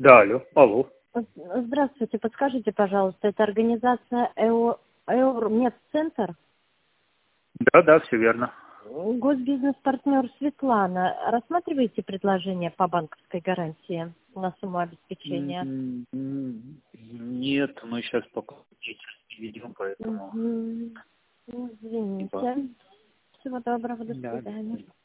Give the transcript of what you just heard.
Да, алло, алло. Здравствуйте, подскажите, пожалуйста, это организация Медцентр? Да, все верно. Госбизнес-партнер Светлана. Рассматриваете предложение по банковской гарантии на сумму обеспечения? Нет, мы сейчас пока деятельность не ведем, поэтому... Извините. Всего доброго, до Да, свидания.